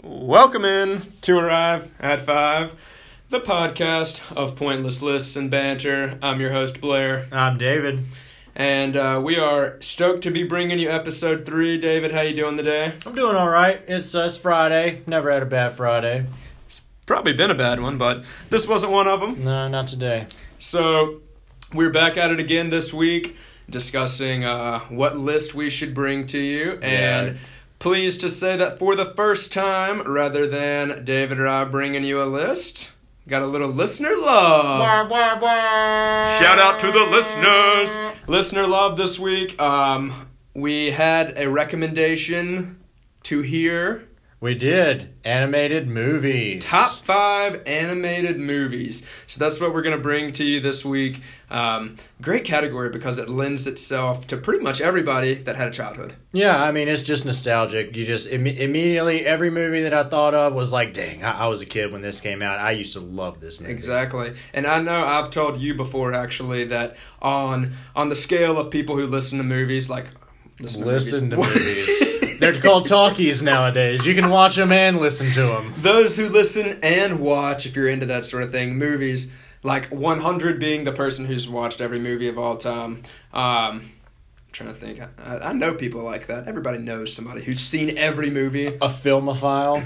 Welcome in to Arrive at 5, the podcast of pointless lists and banter. I'm your host, Blair. I'm David. And we are stoked to be bringing you episode 3. David, how you doing today? I'm doing all right. It's Friday. Never had a bad Friday. It's probably been a bad one, but this wasn't one of them. No, not today. So, we're back at it again this week, discussing what list we should bring to you. And pleased to say that for the first time, rather than David or I bringing you a list, got a little listener love. Shout out to the listeners. Listener love this week. We had a recommendation to hear. We did. Animated movies. Top 5 animated movies. So that's what we're going to bring to you this week. Great category because it lends itself to pretty much everybody that had a childhood. Yeah, I mean, it's just nostalgic. You just immediately, every movie that I thought of was like, dang, I was a kid when this came out. I used to love this movie. Exactly. And I know I've told you before, actually, that on the scale of people who listen to movies, like... Listen to movies. They're called talkies nowadays. You can watch them and listen to them. Those who listen and watch, if you're into that sort of thing, movies, like 100 being the person who's watched every movie of all time. I'm trying to think. I know people like that. Everybody knows somebody who's seen every movie. A filmophile.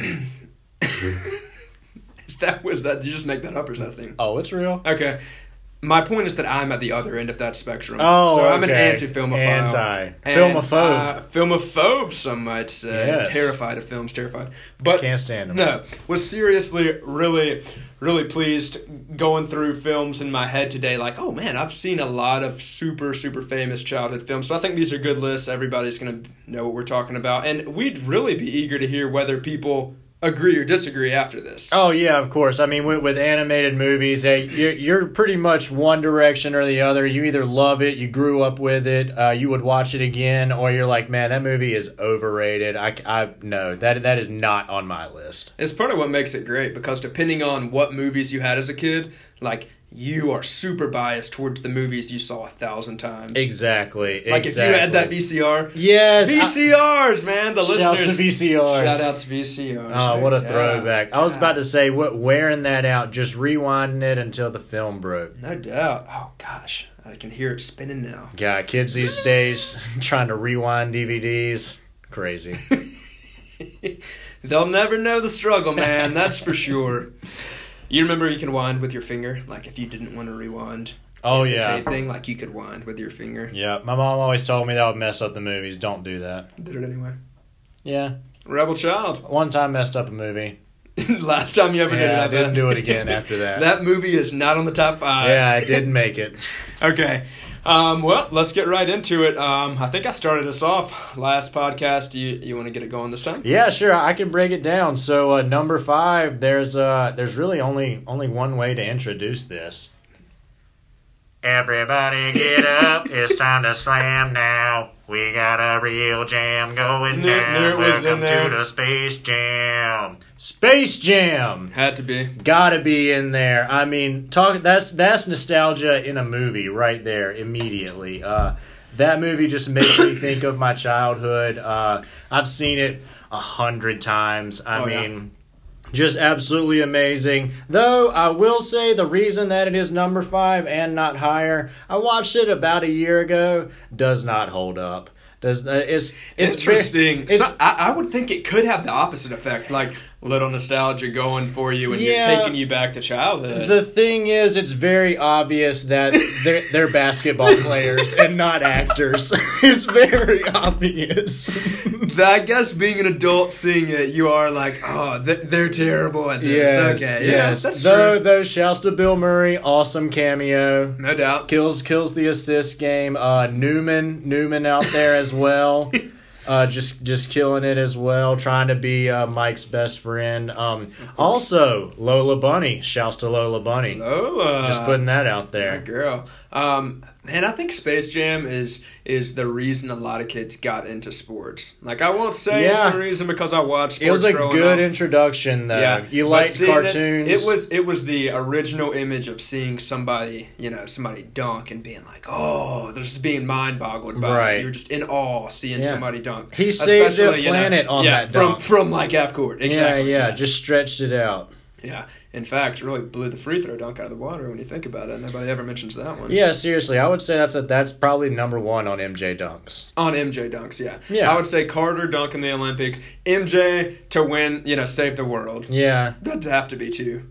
Did you just make that up or is that a thing? Oh, it's real. Okay. My point is that I'm at the other end of that spectrum. Oh, so I'm okay. an anti-filmophile. Filmophobe. Filmophobe, some might say. Yes. Terrified of films, terrified. But can't stand them. No, was seriously really, really pleased going through films in my head today. Like, oh man, I've seen a lot of super, super famous childhood films. So I think these are good lists. Everybody's going to know what we're talking about. And we'd really be eager to hear whether people agree or disagree after this. Oh yeah, of course. I mean, with animated movies, hey, you're pretty much one direction or the other. You either love it, you grew up with it, you would watch it again, or you're like, man, that movie is overrated. No, that is not on my list. It's part of what makes it great because depending on what movies you had as a kid, like you are super biased towards the movies you saw 1,000 times. Exactly. Like if you had that VCR. Yes. VCRs, man. The Shouts listeners. to VCRs. Shout out to VCRs. Oh, what a throwback. I was about to say, wearing that out, just rewinding it until the film broke. No doubt. Oh, gosh. I can hear it spinning now. Yeah, kids these days trying to rewind DVDs. Crazy. They'll never know the struggle, man. That's for sure. You remember you can wind with your finger? Like if you didn't want to rewind. Oh, the yeah. tape thing, like you could wind with your finger. Yeah, my mom always told me that would mess up the movies. Don't do that. Did it anyway. Yeah. Rebel child. One time messed up a movie. Last time you ever did it, I didn't do it again after that. That movie is not on the top 5. Yeah, I didn't make it. Okay. Well, let's get right into it. I think I started us off last podcast. You want to get it going this time? Yeah, sure. I can break it down. So, number 5, there's really only one way to introduce this. Everybody get up. It's time to slam now. We got a real jam going down. Welcome to the Space Jam. Space Jam! Had to be. Gotta be in there. I mean, that's nostalgia in a movie right there immediately. That movie just makes me think of my childhood. I've seen it 100 times. I mean... Just absolutely amazing. Though, I will say the reason that it is number 5 and not higher, I watched it about a year ago, does not hold up. It's interesting. I would think it could have the opposite effect, like little nostalgia going for you and you're taking you back to childhood. The thing is, it's very obvious that they're basketball players and not actors. It's very obvious. I guess being an adult seeing it, you are like, oh, they're terrible at this. Yes, okay, yes, that's true. Though, shouts to Bill Murray, awesome cameo. No doubt. Kills the assist game. Newman out there as well. Just killing it as well, trying to be Mike's best friend. Also, Lola Bunny. Shouts to Lola Bunny. Lola. Just putting that out there. My girl. And I think Space Jam is the reason a lot of kids got into sports. Like, I won't say it's the reason because I watched sports. It was a good up. Introduction, though. Yeah. You liked cartoons. It was the original image of seeing somebody dunk and being like, oh, they're just being mind boggled by it. You're just in awe seeing somebody dunk. He saved the planet on that dunk. From like half court. Exactly. Yeah, just stretched it out. Yeah. In fact, really blew the free throw dunk out of the water when you think about it. Nobody ever mentions that one. Yeah, seriously. I would say that's probably number one on MJ dunks. On MJ dunks, yeah. I would say Carter dunk in the Olympics. MJ to win, save the world. Yeah. That'd have to be two.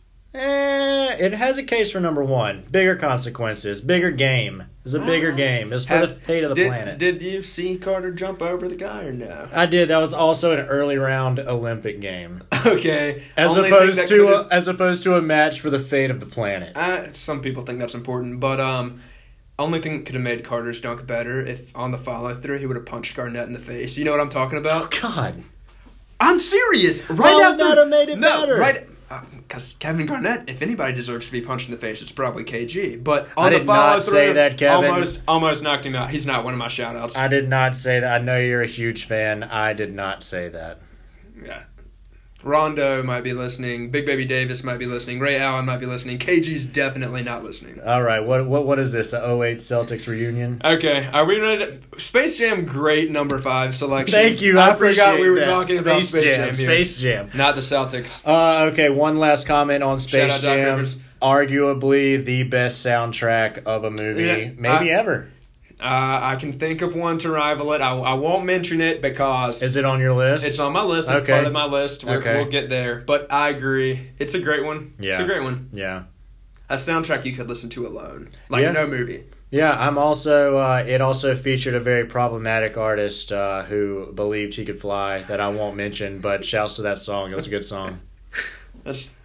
It has a case for number one. Bigger consequences. Bigger game. It's a bigger game. It's for the fate of the planet. Did you see Carter jump over the guy or no? I did. That was also an early round Olympic game. Okay. As opposed to a match for the fate of the planet. Some people think that's important, but only thing that could have made Carter's dunk better if on the follow through he would have punched Garnett in the face. You know what I'm talking about? Oh God. I'm serious. Why would that have made it better? Right. Because Kevin Garnett, if anybody deserves to be punched in the face, it's probably KG. But on I the did follow not say that, Kevin. Almost knocked him out. He's not one of my shout-outs. I did not say that. I know you're a huge fan. I did not say that. Yeah. Rondo might be listening. Big Baby Davis might be listening. Ray Allen might be listening. KG's definitely not listening. All right. What is this? A 08 Celtics reunion? Okay. Are we ready? Space Jam, great number 5 selection. Thank you. I forgot we were talking about Space Jam here. Space Jam. Not the Celtics. Okay. One last comment on Space Jam. Rivers. Arguably the best soundtrack of a movie, maybe ever. I can think of one to rival it. I won't mention it because... Is it on your list? It's on my list. It's part of my list. We'll get there. But I agree. It's a great one. Yeah. It's a great one. Yeah. A soundtrack you could listen to alone. Like no movie. Yeah, I'm also... it also featured a very problematic artist who believed he could fly that I won't mention, but shouts to that song. It was a good song. That's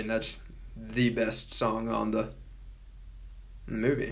the best song on the movie.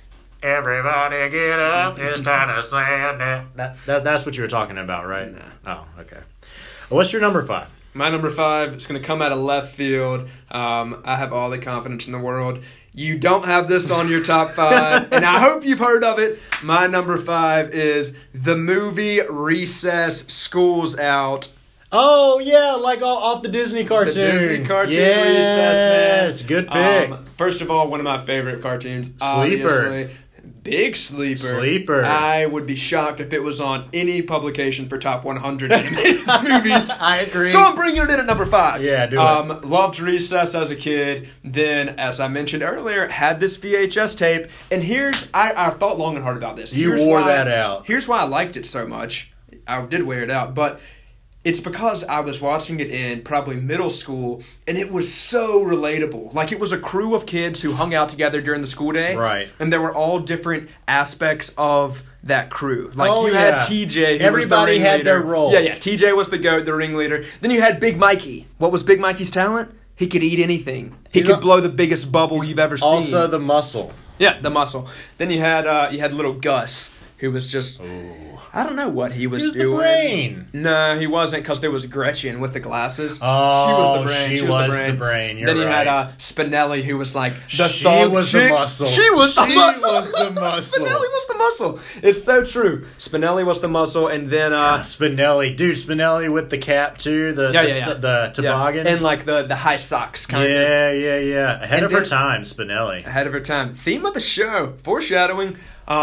Everybody get up, it's time to sing it. That's what you were talking about, right? Nah. Oh, okay. What's your number 5? My number 5 is going to come out of left field. I have all the confidence in the world. You don't have this on your top 5, and I hope you've heard of it. My number 5 is the movie Recess, School's Out. Oh, yeah, like off the Disney cartoon. The Disney cartoon Recess, man. Yes, good pick. First of all, one of my favorite cartoons. Sleeper. Obviously. Big Sleeper. I would be shocked if it was on any publication for top 100 animated movies. I agree. So I'm bringing it in at number 5. Yeah, do it. Loved Recess as a kid. Then, as I mentioned earlier, had this VHS tape. And I thought long and hard about this. You wore that out. Here's why I liked it so much. I did wear it out, but... It's because I was watching it in probably middle school, and it was so relatable. Like, it was a crew of kids who hung out together during the school day. Right. And there were all different aspects of that crew. Like, had TJ, who Everybody was the ringleader. had their role. Yeah. TJ was the goat, the ringleader. Then you had Big Mikey. What was Big Mikey's talent? He could eat anything. He could blow the biggest bubble you've ever seen. Also the muscle. Yeah, the muscle. Then you had little Gus, who was just... Ooh. I don't know what he was doing. He was the brain. No, he wasn't, because there was Gretchen with the glasses. Oh, she was the brain. She was the brain. You're then you right. had Spinelli, who was like the she thug was chick. The muscle. She was the muscle. She was the muscle. Spinelli was the muscle. It's so true. Spinelli was the muscle, and then Spinelli, dude, Spinelli with the cap too, the toboggan, and like the high socks kind of. Yeah. Ahead of her time, Spinelli. Ahead of her time. Theme of the show, foreshadowing.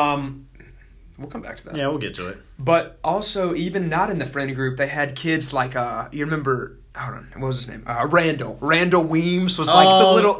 We'll come back to that. Yeah, we'll get to it. But also, even not in the friend group, they had kids like, you remember, hold on, what was his name? Randall. Randall Weems was like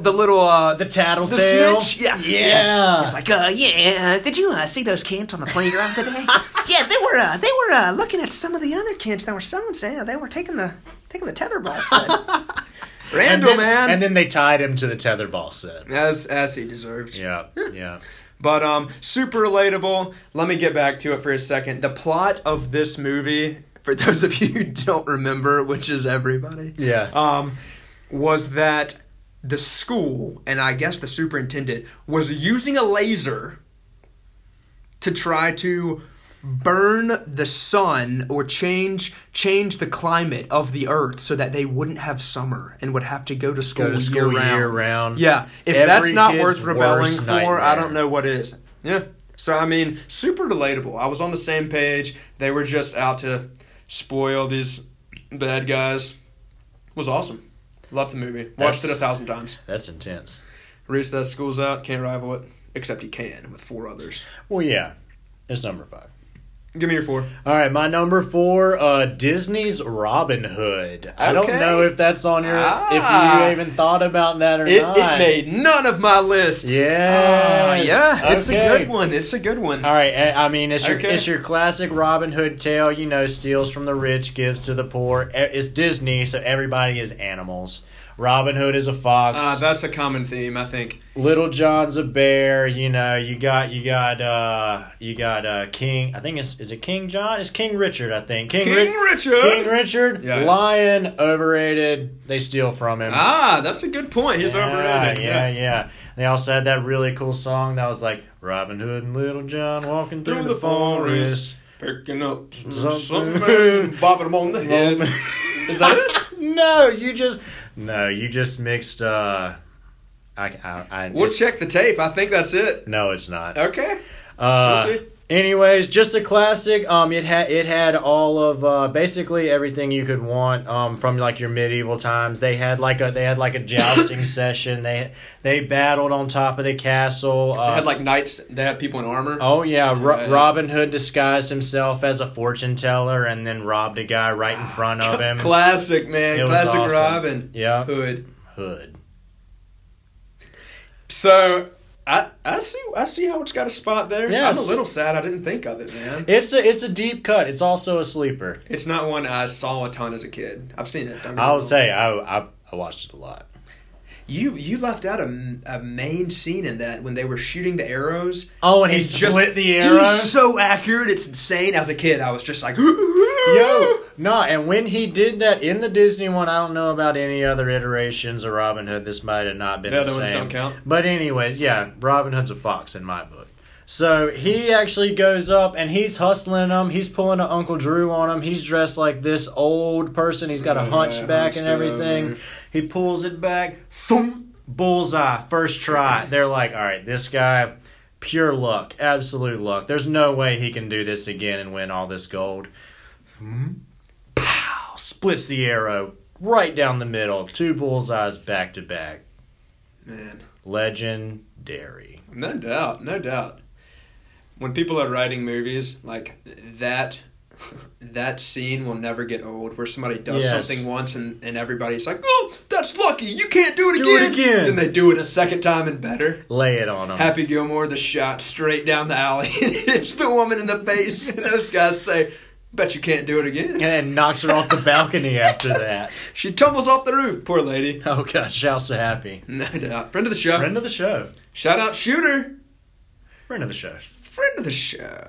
the tattletale. The snitch. Yeah. He's like, did you see those kids on the playground today? Yeah, they were looking at some of the other kids that were selling. So they were taking the tetherball set. Randall, man. And then they tied him to the tetherball set. As he deserved. Yeah. But super relatable. Let me get back to it for a second. The plot of this movie, for those of you who don't remember, which is everybody, was that the school, and I guess the superintendent, was using a laser to try to burn the sun or change the climate of the earth so that they wouldn't have summer and would have to go to school, year round. Yeah, if that's not worth rebelling for, nightmare. I don't know what is. Yeah. So, I mean, super relatable. I was on the same page. They were just out to spoil these bad guys. It was awesome. Loved the movie. Watched it 1,000 times. That's intense. Reese says school's out. Can't rival it. Except he can with 4 others. Well, yeah. It's number 5. Give me your 4. All right, my number 4, Disney's Robin Hood. Okay. I don't know if that's on your... if you even thought about that or not. It made none of my lists. Yes. Yeah, it's a good one. It's a good one. All right, I mean, it's your classic Robin Hood tale, steals from the rich, gives to the poor. It's Disney, so everybody is animals. Robin Hood is a fox. That's a common theme, I think. Little John's a bear. You got King. I think is it King John? It's King Richard. I think King Richard. Yeah. Lion, overrated. They steal from him. That's a good point. He's overrated. Yeah. They also had that really cool song that was like Robin Hood and Little John walking through the forest, picking up something, bopping them on the head. Is that it? No, you just mixed. We'll check the tape. I think that's it. No, it's not. Okay. We'll see. Anyways, just a classic. It had all of basically everything you could want from like your medieval times. They had like a jousting session. They battled on top of the castle. They had like knights. They had people in armor. Oh yeah, Robin Hood disguised himself as a fortune teller and then robbed a guy right in front of him. Classic, man. It Classic was awesome. Robin. Yeah. Hood. So. I see how it's got a spot there. Yes. I'm a little sad I didn't think of it, man. It's a deep cut. It's also a sleeper. It's not one I saw a ton as a kid. I've seen it. I would say I watched it a lot. You left out a main scene in that when they were shooting the arrows. Oh, and he split the arrow. He's so accurate, it's insane. As a kid, I was just like, and when he did that in the Disney one, I don't know about any other iterations of Robin Hood. This might have not been the same. The other ones don't count. But anyways, yeah, Robin Hood's a fox in my book. So he actually goes up and he's hustling them. He's pulling an Uncle Drew on him. He's dressed like this old person. He's got a hunchback and everything. He pulls it back. Thump, bullseye. First try. They're like, all right, this guy, pure luck. Absolute luck. There's no way he can do this again and win all this gold. Pow! Splits the arrow right down the middle. 2 bullseyes back to back. Man. Legendary. No doubt. When people are writing movies, like that scene will never get old, where somebody does something once and everybody's like, oh, that's lucky, you can't do it again. Then they do it a second time and better. Lay it on them. Happy Gilmore, the shot straight down the alley and hits the woman in the face. And those guys say, bet you can't do it again. And knocks her off the balcony after that. She tumbles off the roof, poor lady. Oh, gosh, shouts so happy. No doubt. Friend of the show. Friend of the show. Shout out Shooter. Friend of the show. Friend of the show.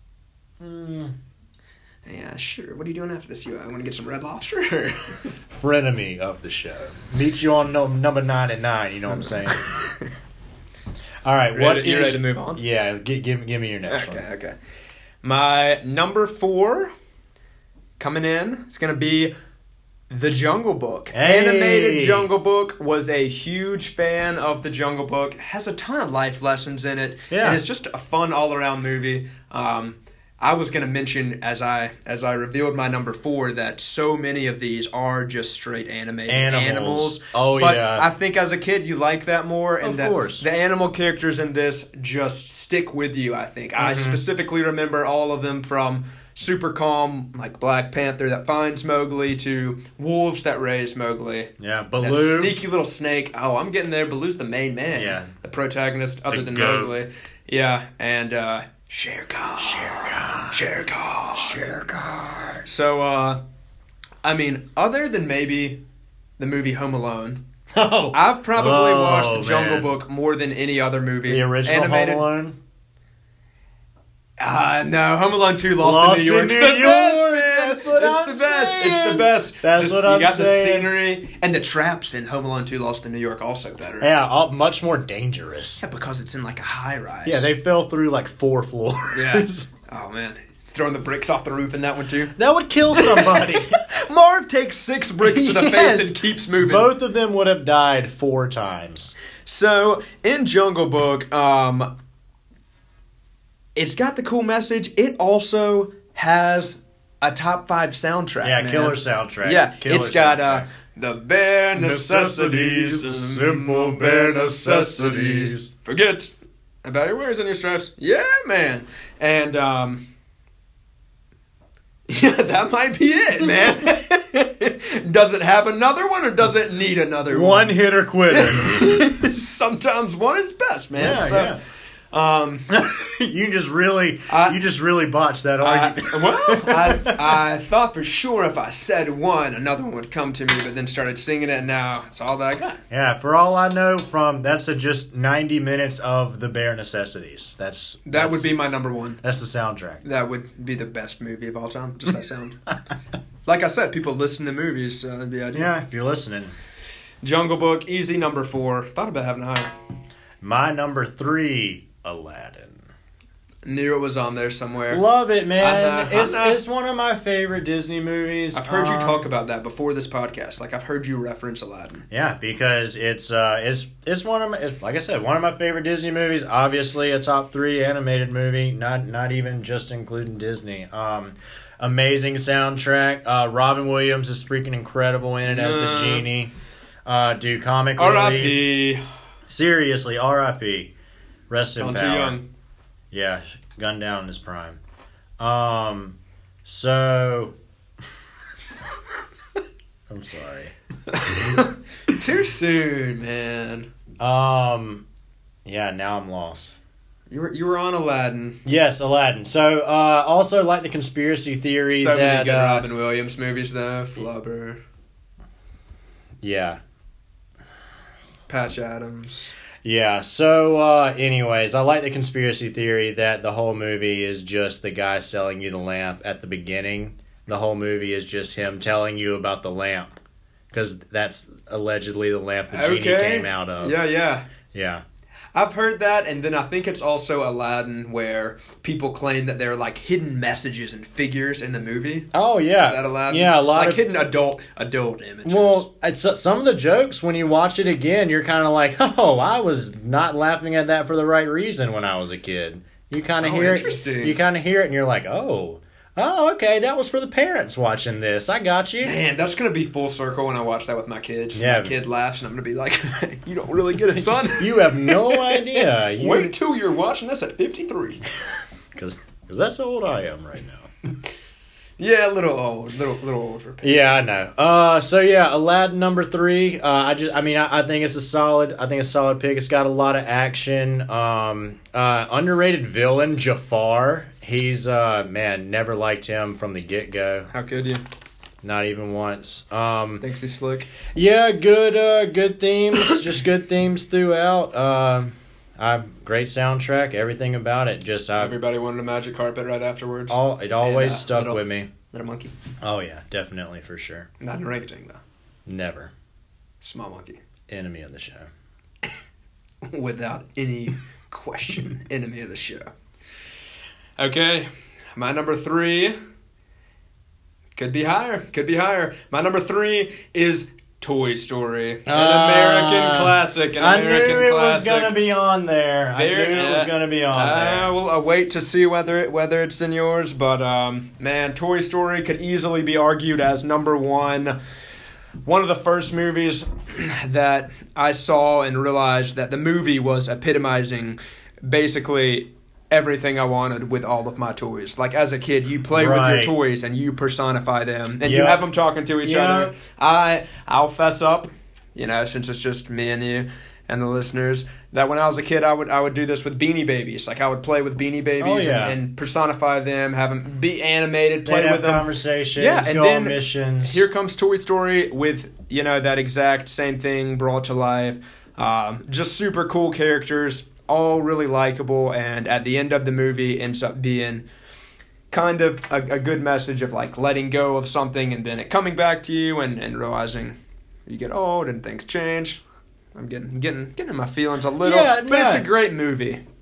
Yeah, sure. What are you doing after this? You want to get some Red Lobster? Frenemy of the show. Meet you on number 99, you know what I'm saying? All right, you ready to move on? Yeah, give me your next one. Okay. My number 4 coming in, it's going to be The Jungle Book. Hey. Animated Jungle Book. Was a huge fan of The Jungle Book. Has a ton of life lessons in it. Yeah. And it's just a fun all-around movie. I was going to mention as I revealed my number 4 that so many of these are just straight animated animals. Oh, but yeah. I think as a kid you like that more. And of course. The animal characters in this just stick with you, I think. I specifically remember all of them from Super Calm, like Black Panther that finds Mowgli, to wolves that raise Mowgli. Yeah, Baloo. That sneaky little snake. Oh, I'm getting there. Baloo's the main man. Yeah. The protagonist other than goat. Mowgli. Yeah, and Shere Khan. So, I mean, other than maybe the movie Home Alone, I've probably watched The Jungle Book more than any other movie. The original animated. Home Alone? No, Home Alone 2 Lost in New York. New It's the York. best, man. That's what I'm saying. It's the best. That's what I'm saying. You got the scenery and the traps in Home Alone 2 Lost in New York also better. Yeah, much more dangerous. Yeah, because it's in like a high rise. Yeah, they fell through like 4 floors. Yeah. Oh, man. He's throwing the bricks off the roof in that one too. That would kill somebody. Marv takes 6 bricks to the Yes. face and keeps moving. Both of them would have died 4 times. So in Jungle Book, it's got the cool message. It also has a top 5 soundtrack. Yeah, man. killer soundtrack. Yeah, Killer it's got soundtrack. the bare necessities, the simple bare necessities. Forget about your worries and your stripes. Yeah, man. And yeah, that might be it, man. Does it have another one, or does it need another one? One hitter quitter. Sometimes one is best, man. Yeah, you just really botched that argument. I thought for sure if I said one, another one would come to me, but then started singing it, and now it's all that I got. Yeah, for all I know, that's just 90 minutes of the bare necessities. That would be my number one. That's the soundtrack. That would be the best movie of all time. Just that sound. Like I said, people listen to movies, so that'd be ideal. Yeah, if you're listening. Jungle Book, easy number 4. Thought about having higher. My number 3, Aladdin. Knew it was on there somewhere. Love it, man. I know. It's one of my favorite Disney movies. I've heard you talk about that before this podcast. Like, I've heard you reference Aladdin. Yeah, because it's one of my, like I said, one of my favorite Disney movies. Obviously, a top 3 animated movie. Not even just including Disney. Amazing soundtrack. Robin Williams is freaking incredible in it as the genie. Dude, comic relief. R.I.P. Seriously, R.I.P. Rest in power. Too young. Yeah, gunned down in his prime. So I'm sorry. Too soon, man. Yeah, now I'm lost. You were on Aladdin. Yes, Aladdin. So, also like the conspiracy theory So that many good Robin Williams movies, though. Flubber, yeah. Patch Adams. Yeah, so anyways, I like the conspiracy theory that the whole movie is just the guy selling you the lamp at the beginning. The whole movie is just him telling you about the lamp, because that's allegedly the lamp the genie came out of. Yeah. I've heard that, and then I think it's also Aladdin where people claim that there are like hidden messages and figures in the movie. Oh yeah, Is that Aladdin? Yeah, a lot like of hidden adult images. Well, some of the jokes when you watch it again, you're kind of like, oh, I was not laughing at that for the right reason when I was a kid. You kind of hear interesting. it. You kind of hear it, and you're like, oh, okay, that was for the parents watching this. I got you. Man, that's going to be full circle when I watch that with my kids. Yeah. My kid laughs, and I'm going to be like, you don't really get it, son. You have no idea. Wait till you're watching this at 53. Because that's how old I am right now. Yeah, a little old for people. Yeah, I know. So yeah, Aladdin number 3. I think it's a solid pick. It's got a lot of action. Underrated villain Jafar. He's never liked him from the get go. How could you? Not even once. Thinks he's slick. Yeah, good themes. Just good themes throughout. Great soundtrack. Everything about it. Just Everybody wanted a magic carpet right afterwards. It always stuck with me. Little monkey. Oh yeah, definitely for sure. Not an orangutan though. Never. Small monkey. Enemy of the show. Without any question, enemy of the show. Okay, my number 3 could be higher. My number 3 is Toy Story, an American classic. I knew it was going to be on there. We'll wait to see whether it's in yours, but man, Toy Story could easily be argued as number 1. One of the first movies that I saw and realized that the movie was epitomizing basically everything I wanted with all of my toys. Like, as a kid, you play with your toys and you personify them, and you have them talking to each other. I'll fess up, since it's just me and you and the listeners, that when I was a kid, I would do this with Beanie Babies. Like, I would play with Beanie Babies and personify them, have them be animated, play with them. Conversations, and go then on missions. Here comes Toy Story with, that exact same thing brought to life. Just super cool characters, all really likable, and at the end of the movie ends up being kind of a good message of like letting go of something and then it coming back to you and realizing you get old and things change. I'm getting in my feelings a little, but it's a great movie.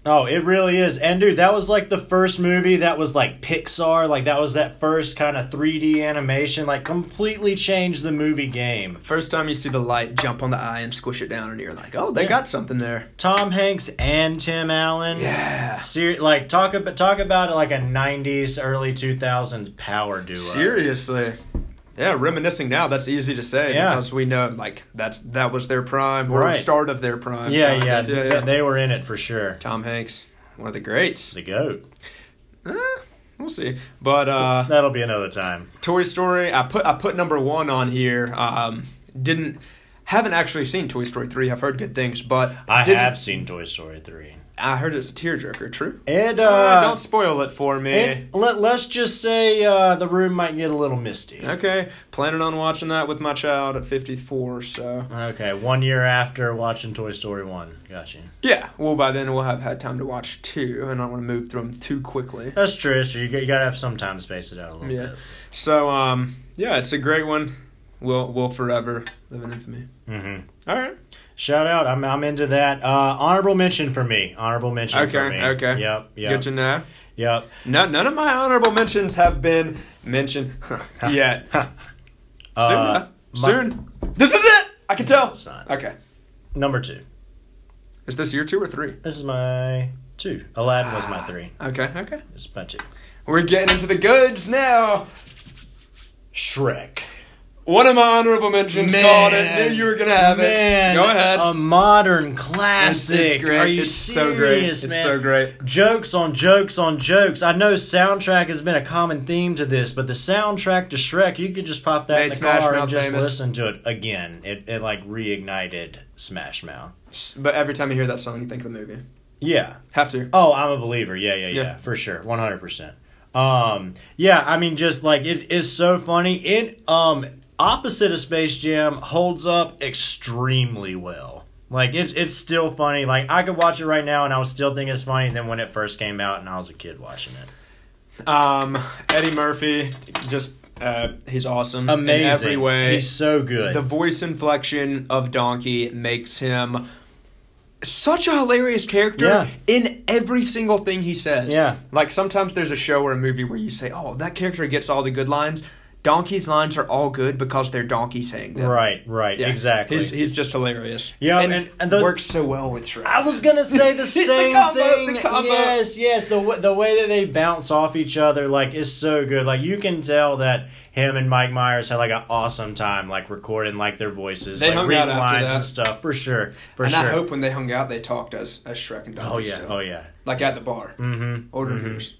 Oh, it really is. And dude, that was like the first movie that was like Pixar. Like that was that first kind of 3D animation. Like completely changed the movie game. First time you see the light jump on the eye and squish it down, and you're like, oh, they got something there. Tom Hanks and Tim Allen. Yeah. Like talk about like a 90s, early 2000s power duo. Seriously. Yeah, reminiscing now, that's easy to say because we know like that was their prime or start of their prime. Yeah. They were in it for sure. Tom Hanks, one of the greats. The GOAT. We'll see. But that'll be another time. Toy Story, I put number 1 on here. Haven't actually seen Toy Story 3. I've heard good things, but I have seen Toy Story 3. I heard it's a tearjerker. True. And don't spoil it for me. Let's just say the room might get a little misty. Okay, planning on watching that with my child at 54. So okay, 1 year after watching Toy Story 1. Gotcha. Yeah, well by then we'll have had time to watch 2, and I don't want to move through them too quickly. That's true. So you gotta have some time to space it out a little bit. So it's a great one. We'll forever live in infamy. Mm-hmm. All right. Shout out. I'm into that. Honorable mention for me. Okay. Yep. Good to know. Yep. None of my honorable mentions have been mentioned yet. Soon. This is it! I can tell. It's not. Okay. Number 2. Is this your 2 or 3? This is my 2. Aladdin was my 3. Okay. This is my 2. We're getting into the goods now. Shrek. One of my honorable mentions called it. Knew you were going to have it. Go ahead. A modern classic. It's great. Are you it's serious, so great. man? It's so great. Jokes on jokes on jokes. I know soundtrack has been a common theme to this, but the soundtrack to Shrek, you could just pop that in the car and just listen to it again. It like reignited Smash Mouth. But every time you hear that song, you think of the movie. Yeah. Have to. Oh, I'm a believer. Yeah. For sure. 100%. I mean, just like it is so funny. It opposite of Space Jam holds up extremely well. Like it's still funny. Like I could watch it right now and I would still think it's funny than when it first came out and I was a kid watching it. Eddie Murphy, just he's awesome. Amazing. In every way. He's so good. The voice inflection of Donkey makes him such a hilarious character in every single thing he says. Yeah. Like sometimes there's a show or a movie where you say, oh, that character gets all the good lines. Donkey's lines are all good because they're Donkey saying them. Right, Yeah. exactly. He's just hilarious. Yeah, and works so well with Shrek. I was gonna say the same thing. The combo. Yes. The way that they bounce off each other like is so good. Like you can tell that him and Mike Myers had like an awesome time, like recording like their voices, they like hung reading out after lines that. and stuff for sure. And I hope when they hung out, they talked as Shrek and Donkey. Oh yeah. Like at the bar. Mm-hmm. Ordering beers.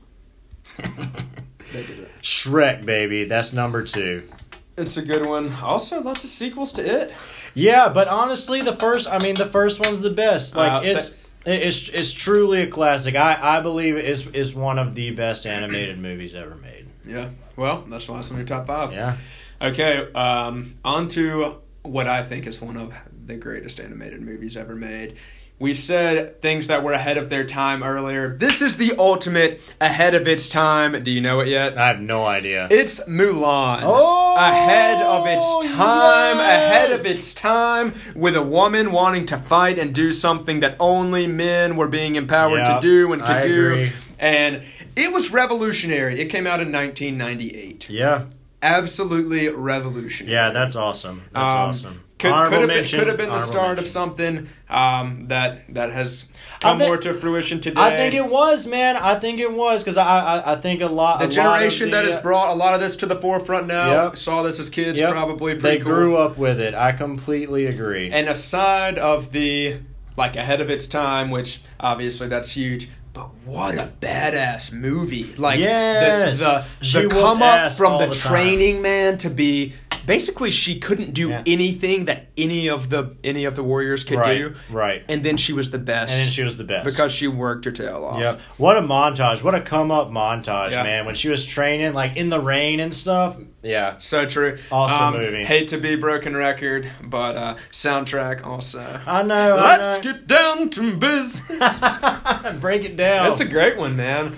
They did it. Shrek, baby. That's number 2. It's a good one. Also, lots of sequels to it. Yeah, but honestly, the first one's the best. Like it's truly a classic. I believe it is one of the best animated movies ever made. Yeah. Well, that's why it's in your top 5. Yeah. Okay. On to what I think is one of the greatest animated movies ever made. We said things that were ahead of their time earlier. This is the ultimate ahead of its time. Do you know it yet? I have no idea. It's Mulan. Oh, ahead of its time. yes! Ahead of its time. With a woman wanting to fight and do something that only men were being empowered to do and could do. Agree. And it was revolutionary. It came out in 1998. Yeah. Absolutely revolutionary. Yeah, that's awesome. That's awesome. Could have been the start of something that has come more to fruition today. I think it was, man. I think it was because I think a lot. The generation that has brought a lot of this to the forefront now saw this as kids probably pretty cool. They grew up with it. I completely agree. And aside of the like ahead of its time, which obviously that's huge. But what a badass movie! Like the come up from the training man to be basically she couldn't do anything that any of the warriors could do. Right. And then she was the best. And then she was the best because she worked her tail off. Yep. What a montage! What a come up montage, man! When she was training, like in the rain and stuff. Yeah. So true. Awesome movie. Hate to be broken record, but soundtrack also. I know. Let's get down to biz. Break it down. That's a great one, man.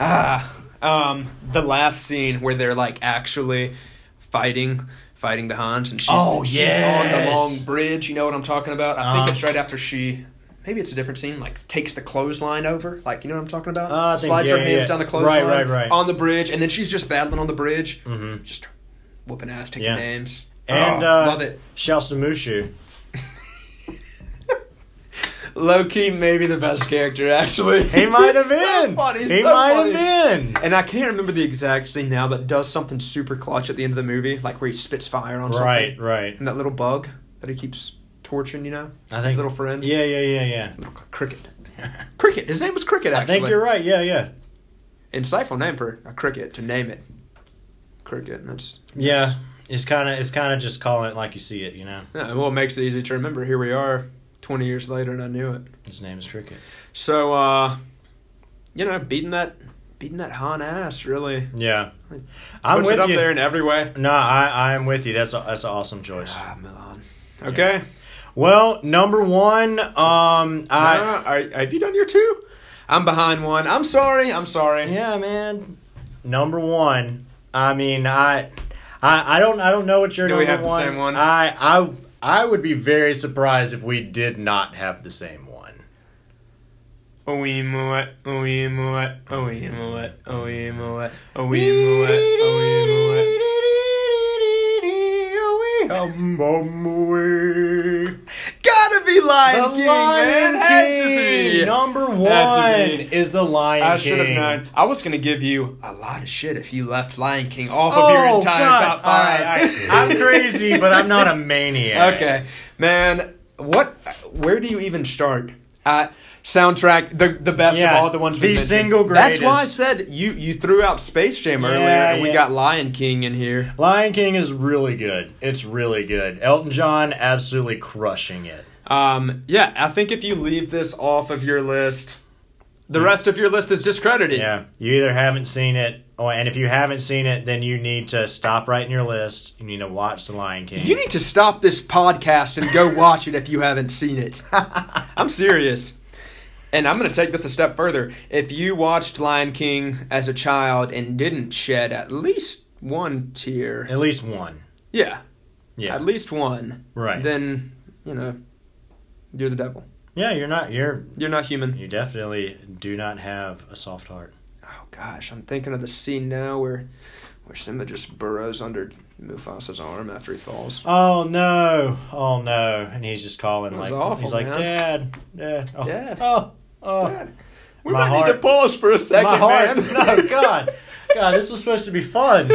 The last scene where they're like actually fighting the Huns, and she's on the long bridge. You know what I'm talking about? I think it's right after she maybe it's a different scene, like takes the clothesline over, like, you know what I'm talking about? I think, Slides her hands down the clothesline right. on the bridge, and then she's just battling on the bridge, Mm-hmm. just whooping ass, taking names. And love it. shouts to Mushu. Low key, maybe the best character, actually. He might have He's so been. funny. He's He so might funny. have been. And I can't remember the exact scene now, but does something super clutch at the end of the movie, like where he spits fire on something. Right. And that little bug that he keeps torching, you know? I think his little friend. Yeah. Little cricket. Cricket. His name was Cricket, I actually. think you're right. Yeah. Insightful name for a cricket, to name it. Cricket. That's Yeah. It's kind of just calling it like you see it, you know. Yeah, well, it makes it easy to remember. Here we are, 20 years later, and I knew it. His name is Cricket. So, beating that Han ass, really. Yeah. I'm Puts with it up you. there in every way. No, I am with you. That's an awesome choice. Ah, Milan. Okay. Well, number one, have you done your two? I'm behind one. I'm sorry. Yeah, man. Number one. I mean, I don't know what your Do number we have the one. same one? I would be very surprised if we did not have the same one. Gotta be Lion King, man. King. Had to be. Number one Had to be. is the Lion King. I should have known. I was going to give you a lot of shit if you left Lion King off of your entire top five. I'm crazy, but I'm not a maniac. Okay, man. Where do you even start? Soundtrack, the best of all the ones we mentioned. single That's greatest. why I said you threw out Space Jam earlier, and we got Lion King in here. Lion King is really good. It's really good. Elton John absolutely crushing it. I think if you leave this off of your list, the rest of your list is discredited. Yeah, you either haven't seen it, and if you haven't seen it, then you need to stop writing your list. You need to watch The Lion King. You need to stop this podcast and go watch it if you haven't seen it. I'm serious. And I'm going to take this a step further. If you watched Lion King as a child and didn't shed at least one tear. At least one. Yeah. Yeah. At least one. Right. Then, you're the devil. Yeah, you're not human. You definitely do not have a soft heart. Oh, gosh. I'm thinking of the scene now where Simba just burrows under Mufasa's arm after he falls. Oh no. And he's just calling It was like awful, he's like, man. Dad. Oh. Dad. Oh. Dad. We My might need to pause for a second, My heart. man. No, God, this was supposed to be fun.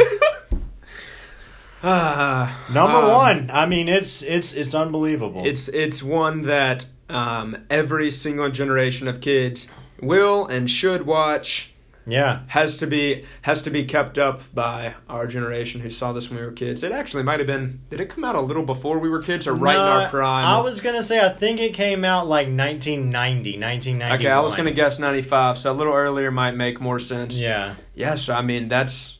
Number one. I mean, it's unbelievable. It's one that every single generation of kids will and should watch. Yeah. Has to be kept up by our generation who saw this when we were kids. It actually might have been. Did it come out a little before we were kids or right in our prime? I was gonna say I think it came out like 1991. Okay, I was gonna guess 95, so a little earlier might make more sense. Yeah. Yeah, so I mean that's.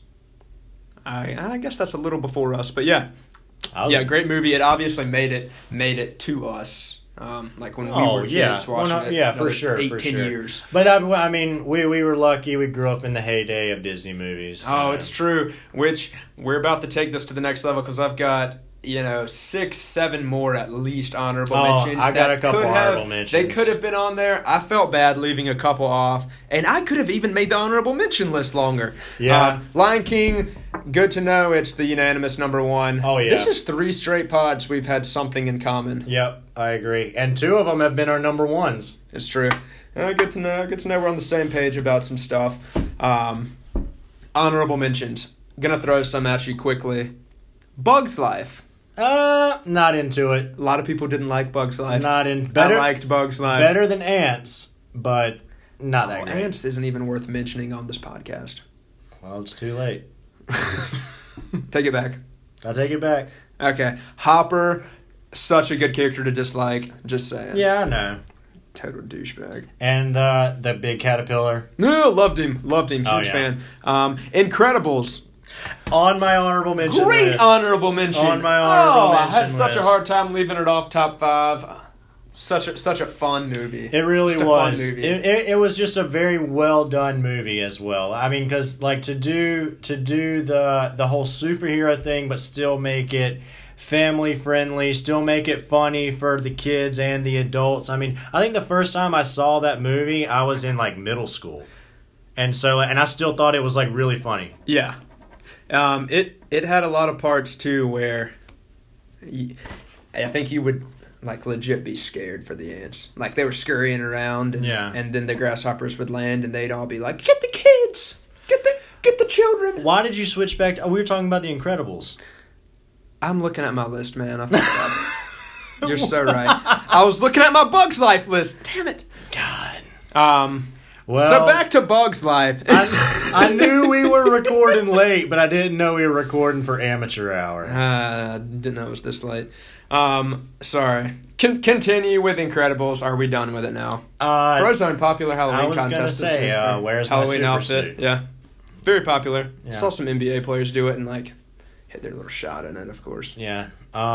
I guess that's a little before us, but yeah. Great movie. It obviously made it to us. Like when we were kids watching it. Yeah, for sure. 10 years. But I mean, we were lucky. We grew up in the heyday of Disney movies. Oh, it's true. Which we're about to take this to the next level because I've got 6, 7 more at least honorable mentions. I got a couple honorable mentions. They could have been on there. I felt bad leaving a couple off, and I could have even made the honorable mention list longer. Yeah, Lion King. Good to know it's the unanimous number one. Oh, yeah. This is 3 straight pods we've had something in common. Yep, I agree. And 2 of them have been our number ones. It's true. Good to know. Good to know we're on the same page about some stuff. Honorable mentions. Gonna throw some at you quickly. Bug's Life. Not into it. A lot of people didn't like Bug's Life. I liked Bug's Life. Better than Ants, but not that great. Ants isn't even worth mentioning on this podcast. Well, it's too late. Take it back. I'll take it back. Okay. Hopper, such a good character to dislike. Just saying. Yeah, I know. Total douchebag. And the big caterpillar. No, loved him. Huge fan. Incredibles. On my honorable mention Great list. honorable mention. On my honorable mention I had such a list. hard time leaving it off top 5. Such a fun movie. It really Just a was. Fun movie. It was just a very well done movie as well. I mean, because like to do the whole superhero thing, but still make it family friendly, still make it funny for the kids and the adults. I mean, I think the first time I saw that movie, I was in like middle school. And I still thought it was like really funny. Yeah. It had a lot of parts too where I think you would like legit be scared for the ants. Like they were scurrying around and then the grasshoppers would land and they'd all be like, "Get the kids! Get the children!" Why did you switch back to, we were talking about The Incredibles. I'm looking at my list, man. I forgot. You're so right. I was looking at my Bugs Life list. Damn it. God. Well, so back to Bugs Life. I knew we were recording late, but I didn't know we were recording for amateur hour. Didn't know it was this late. Sorry. Continue with Incredibles. Are we done with it now? Frozone popular Halloween contest this year. I was going to say, where's Halloween my outfit? Yeah. Very popular. Yeah. Saw some NBA players do it and like hit their little shot in it, of course. Yeah.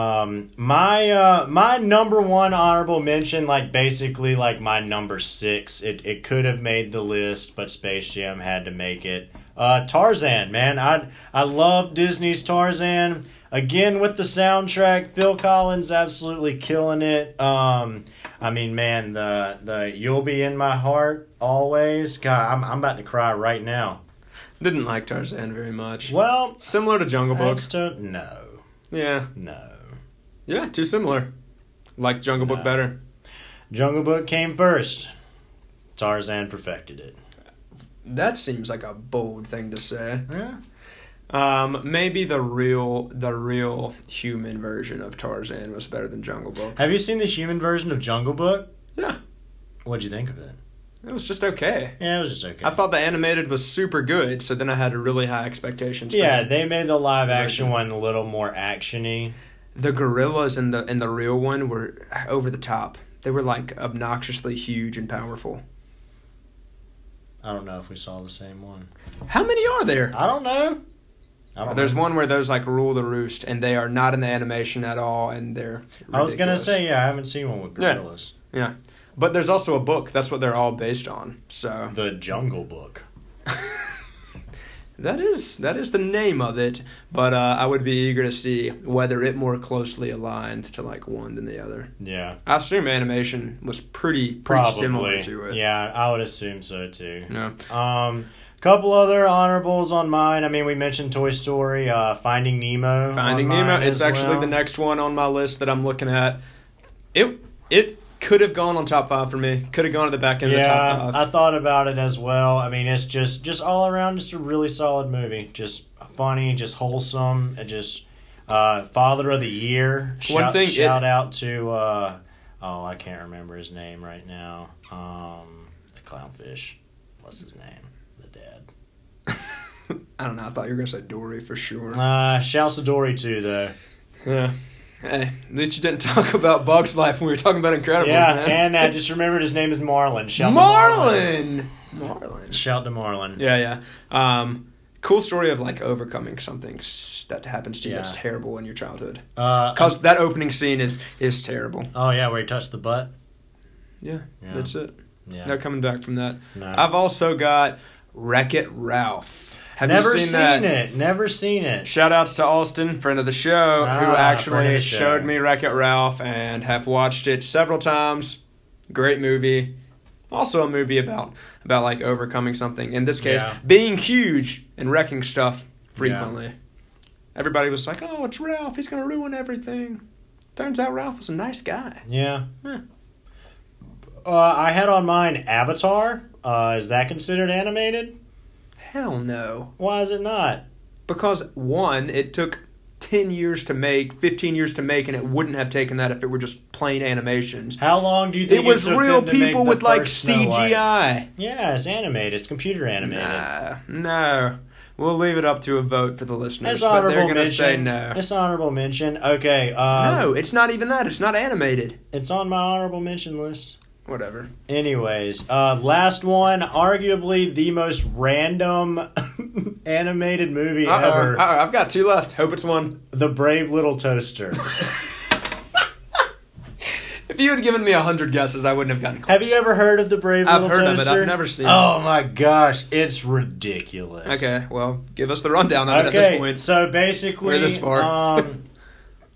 My number one honorable mention, like basically like my number 6. It could have made the list, but Space Jam had to make it. Tarzan, man. I love Disney's Tarzan. Again with the soundtrack, Phil Collins absolutely killing it. I mean, man, the "You'll Be in My Heart Always." God, I'm about to cry right now. Didn't like Tarzan very much. Well, similar to Jungle Book. No. Yeah. No. Yeah, too similar. Like Jungle Book better. Jungle Book came first. Tarzan perfected it. That seems like a bold thing to say. Yeah. Maybe the real human version of Tarzan was better than Jungle Book. Have you seen the human version of Jungle Book? Yeah. What'd you think of it? It was just okay. Yeah, it was just okay. I thought the animated was super good, so then I had really high expectations. Yeah, they made the live action one a little more actiony. The gorillas in the real one were over the top. They were like obnoxiously huge and powerful. I don't know if we saw the same one. How many are there? I don't know. There's one where those like rule the roost, and they are not in the animation at all, and they're ridiculous. I was gonna say, yeah, I haven't seen one with gorillas. Yeah. But there's also a book. That's what they're all based on. So The Jungle Book. That is the name of it. But I would be eager to see whether it more closely aligned to like one than the other. Yeah. I assume animation was pretty similar to it. Yeah, I would assume so too. Yeah. Couple other honorables on mine. I mean, we mentioned Toy Story, Finding Nemo. Finding Nemo. It's actually the next one on my list that I'm looking at. It could have gone on top 5 for me. Could have gone to the back end of the top 5. I thought about it as well. I mean, it's just all around just a really solid movie. Just funny, just wholesome, and just Father of the Year. Shout out to I can't remember his name right now. The clownfish. What's his name? The dad. I don't know. I thought you were gonna say Dory for sure. Shouts to Dory too, though. Yeah. Hey, at least you didn't talk about Bugs Life when we were talking about Incredibles, man. And I just remembered his name is Marlin. Marlin! Shout to Marlin. Yeah. Cool story of, like, overcoming something that happens to you that's terrible in your childhood. Because that opening scene is terrible. Oh, yeah, where he touched the butt? Yeah, that's it. Yeah. No coming back from that. No. I've also got Wreck-It Ralph. Have Never you seen that? it. Never seen it. Shout outs to Austin, friend of the show, who actually showed me Wreck-It Ralph and have watched it several times. Great movie. Also a movie about like overcoming something. In this case, being huge and wrecking stuff frequently. Yeah. Everybody was like, "Oh, it's Ralph. He's going to ruin everything." Turns out Ralph was a nice guy. Yeah. I had on mine Avatar. Is that considered animated? Hell no. Why is it not? Because, one, it took 10 years to make, 15 years to make, and it wouldn't have taken that if it were just plain animations. How long do you think it was real people with, like, CGI? Yeah, it's animated. It's computer animated. No. We'll leave it up to a vote for the listeners, but they're going to say no. It's honorable mention. Okay. No, it's not even that. It's not animated. It's on my honorable mention list. Whatever. Anyways, last one, arguably the most random animated movie ever. I've got 2 left. Hope it's one. The Brave Little Toaster. If you had given me 100 guesses, I wouldn't have gotten close. Have you ever heard of The Brave Little Toaster? I've heard of it. I've never seen it. Oh my gosh, it's ridiculous. Okay, well, give us the rundown of it at this point. So basically, we're this far.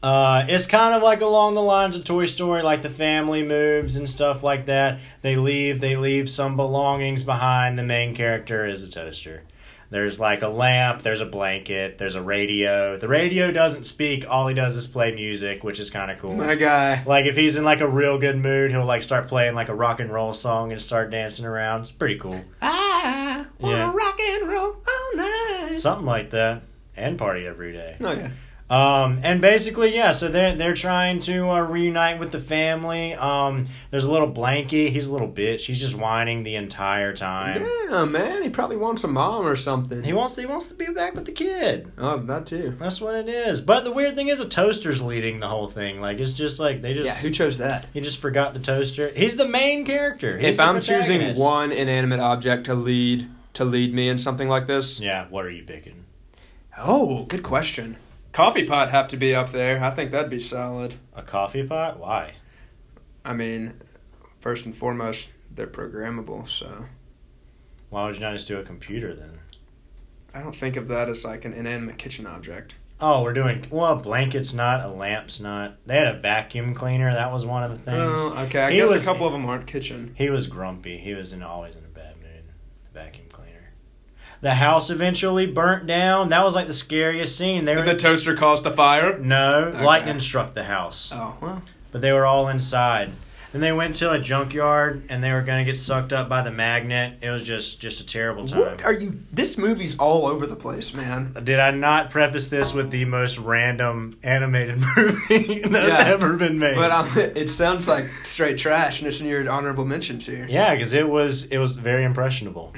It's kind of like along the lines of Toy Story, like the family moves and stuff like that. They leave some belongings behind. The main character is a toaster. There's like a lamp, there's a blanket, there's a radio. The radio doesn't speak, all he does is play music, which is kind of cool. My guy. Like if he's in like a real good mood, he'll like start playing like a rock and roll song and start dancing around. It's pretty cool. I wanna rock and roll all night. Something like that. And party every day. Oh, yeah. And basically, yeah, so they're trying to reunite with the family. There's a little Blanky. He's a little bitch. He's just whining the entire time. Yeah, man. He probably wants a mom or something. He wants to be back with the kid. Oh, that too. That's what it is. But the weird thing is, a toaster's leading the whole thing. Like it's just like they just. Yeah, who chose that? He just forgot the toaster. He's the main character. He's If I'm the choosing protagonist. one inanimate object to lead me in something like this, Yeah, what are you picking? oh, good question. Coffee pot have to be up there. I think that'd be solid. A coffee pot? Why? I mean, first and foremost, they're programmable, so Why would you not just do a computer then? I don't think of that as like an inanimate kitchen object. Oh, we're doing a blanket's not, a lamp's not. They had a vacuum cleaner. That was one of the things. Oh, okay. I He guess was- a couple of them aren't kitchen. He was grumpy. He was always in a bad mood. The vacuum cleaner. The house eventually burnt down. That was like the scariest scene. They Did were the toaster cause the fire? no Okay. lightning struck the house, Oh, well. but they were all inside. Then they went to a junkyard and they were gonna get sucked up by the magnet. It was just a terrible time. What are you? This movie's all over the place, man. Did I not preface this with the most random animated movie that's Yeah. ever been made? But it sounds like straight trash, and it's in your honorable mentions here. Yeah, because it was very impressionable.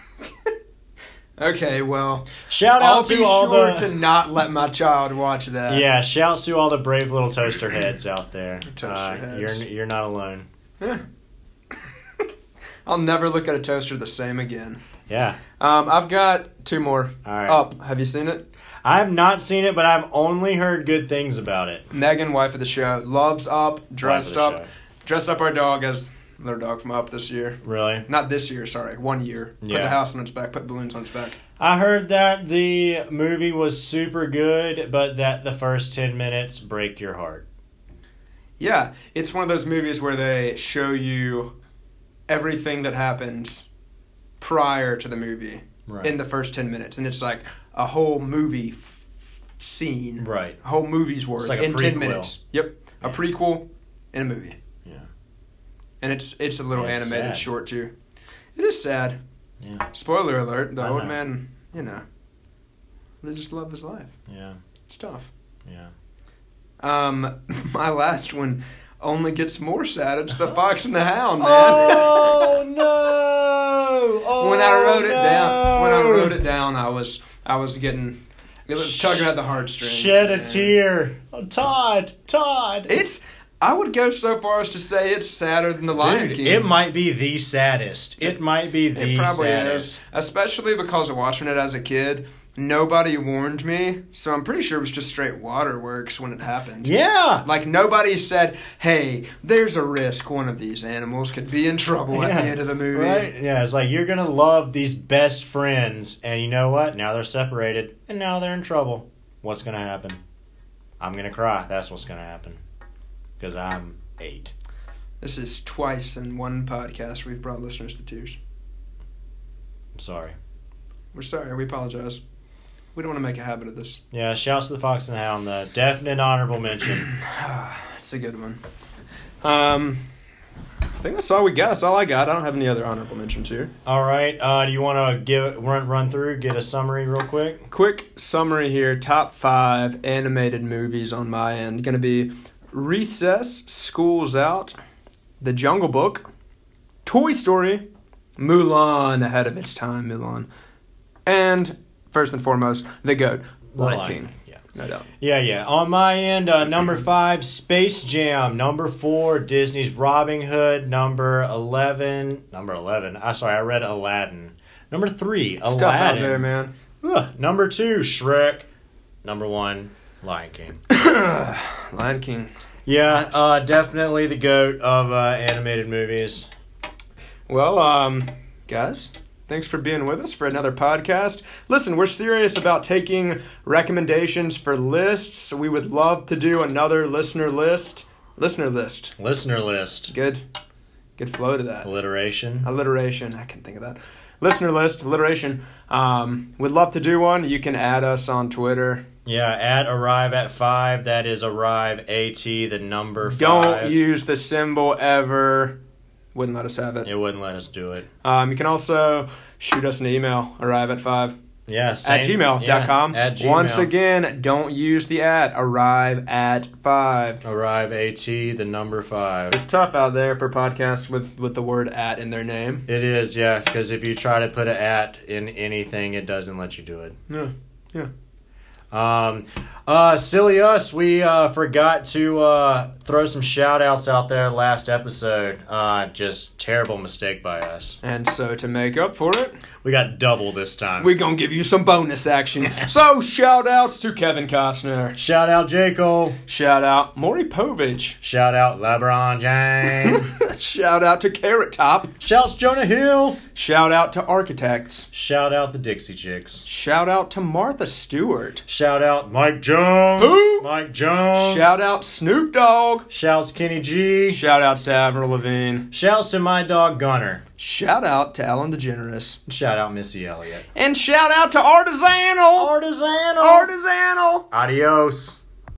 Okay, well, Shout I'll out be to all sure the to not let my child watch that. yeah. Shouts to all the brave little toaster heads out there. Toaster heads. You're not alone. I'll never look at a toaster the same again. Yeah. I've got two more. All right. Up. Have you seen it? I've not seen it, but I've only heard good things about it. Megan, wife of the show, loves Up. Dressed Wife of the up. Dressed up our dog as their dog from Up this year. Really? Not this year, sorry. 1 year. Put Yeah. the house on its back. Put balloons on its back. I heard that the movie was super good, but that the first 10 minutes break your heart. Yeah, it's one of those movies where they show you everything that happens prior to the movie Right. in the first 10 minutes. And it's like a whole movie scene. Right. A whole movie's worth It's like a in 10 prequel. minutes. Yep. A prequel in a movie. Yeah. And it's a little Yeah, it's animated sad. short too. It is sad. Yeah. Spoiler alert, the I old know. man, they just love his life. Yeah. It's tough. Yeah. My last one only gets more sad. It's The Fox and the Hound, man. Oh no! Oh, when I wrote no. it down, I was getting, it was tugging at the heartstrings. Shed a man. tear. Oh, Todd. I would go so far as to say it's sadder than The Lion Dude, King. it might be the saddest. It might be the It probably saddest. is, especially because of watching it as a kid. Nobody warned me, so I'm pretty sure it was just straight waterworks when it happened. Yeah. Like, nobody said, hey, there's a risk one of these animals could be in trouble at the end of the movie. Right? Yeah, it's like you're going to love these best friends, and you know what? Now they're separated, and now they're in trouble. What's going to happen? I'm going to cry. That's what's going to happen. Because I'm 8. This is twice in one podcast we've brought listeners to tears. I'm sorry. We're sorry. We apologize. We don't want to make a habit of this. Yeah, shouts to the Fox and the Hound. The definite honorable mention. It's a good one. I think that's all we got. That's all I got. I don't have any other honorable mentions here. All right. Do you want to run through, get a summary real quick? Quick summary here. Top 5 animated movies on my end. Going to be Recess, School's Out, The Jungle Book, Toy Story, Mulan, ahead of its time, Mulan, and first and foremost, The GOAT, Lion King. Yeah. No doubt. Yeah. On my end, number 5, Space Jam. Number 4, Disney's Robin Hood. Number 11. I read Aladdin. Number 3, Aladdin. Stuff out there, man. Number 2, Shrek. Number 1, Lion King. Lion King. Yeah, definitely the GOAT of animated movies. Well, guys, Thanks for being with us for another podcast. Listen, we're serious about taking recommendations for lists. We would love to do another listener list. Listener list. Good flow to that. Alliteration. I can think of that. Listener list, alliteration. We'd love to do one. You can add us on Twitter. Yeah, at Arrive at 5. That is Arrive AT, the number 5. Don't use the symbol ever. Wouldn't let us have it. It wouldn't let us do it. You can also shoot us an email, arrive at 5. Yeah, at gmail.com. Yeah, at Gmail. Once again, don't use the at. Arrive at 5. Arrive AT, the number 5. It's tough out there for podcasts with the word at in their name. It is, yeah, because if you try to put an at in anything, it doesn't let you do it. Yeah. Silly us, we forgot to throw some shout outs out there last episode. Just terrible mistake by us. And so to make up for it, we got double this time. We're going to give you some bonus action. So shout outs to Kevin Costner. Shout out J. Cole. Shout out Maury Povich. Shout out LeBron James. Shout out to Carrot Top. Shouts Jonah Hill. Shout out to Architects. Shout out the Dixie Chicks. Shout out to Martha Stewart. Shout out Mike Jones. Who? Mike Jones. Shout out Snoop Dogg. Shouts Kenny G. Shout outs to Avril Lavigne. Shouts to my dog Gunner. Shout out to Ellen DeGeneres. Shout out Missy Elliott. And shout out to Artisanal. Artisanal. Adios.